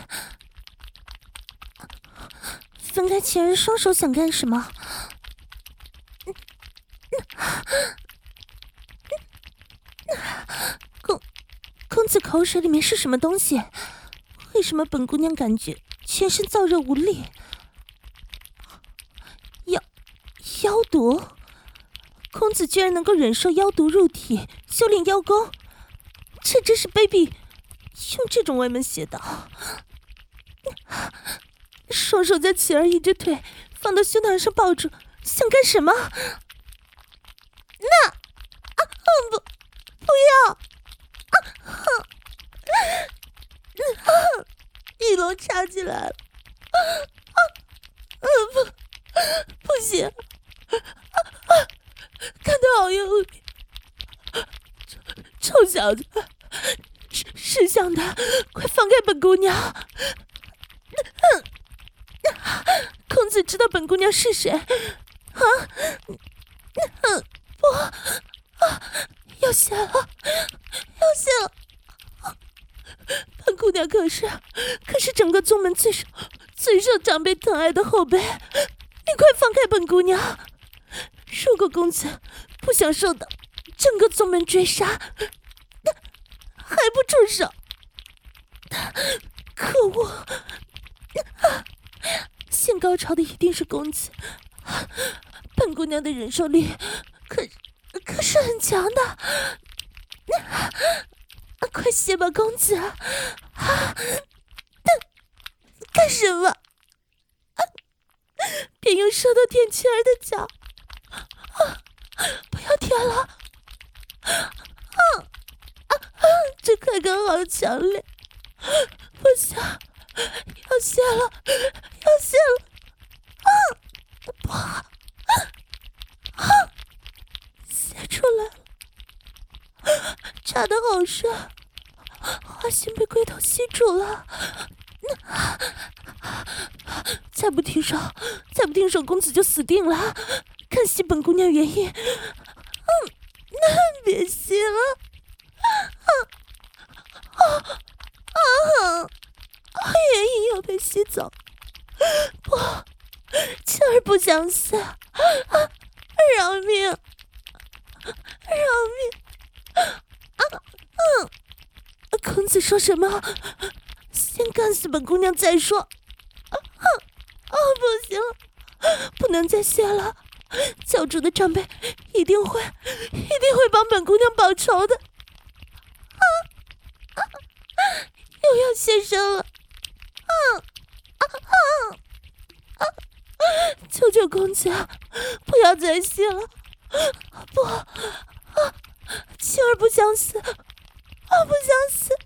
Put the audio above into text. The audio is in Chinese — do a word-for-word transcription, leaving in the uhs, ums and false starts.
分开前人双手想干什么？公公子口水里面是什么东西？为什么本姑娘感觉全身燥热无力？妖妖毒？公子居然能够忍受妖毒入体，修炼妖功，这真是卑鄙！用这种歪门邪道，双手将琪儿一只腿放到胸膛上抱住，想干什么？那啊不不要！啊哼！啊，一龙插进来了！啊啊不不行！啊啊，看得好用力！臭臭小子！识识相的，快放开本姑娘！公子知道本姑娘是谁？啊？不，啊，要泄了，要泄了！本姑娘可是可是整个宗门最受最受长辈疼爱的后辈，你快放开本姑娘！如果公子不想受到整个宗门追杀，还不住手！可恶！现高潮的一定是公子，本姑娘的忍受力可可是很强的。快歇吧，公子！啊，干什么？别用舌头舔妻儿的脚！啊，不要舔了！啊啊啊！这快感好强烈！不行，要泄了，要泄了！啊，不，啊啊，泄出来了，插得好深，花心被龟头吸住了。再不停手，再不停手，公子就死定了！看吸本姑娘原因。嗯，那别吸了！啊啊啊！原因要被吸走，不，妻儿不想死，啊！饶命！饶命！啊嗯！公子说什么？先干死本姑娘再说！啊啊！不行，不能再泄了！教主的长辈一定会，一定会帮本姑娘报仇的！啊啊！又要现身了！啊啊啊！求求公子，不要再吸了！不，啊，妻儿不想死，啊，不想死！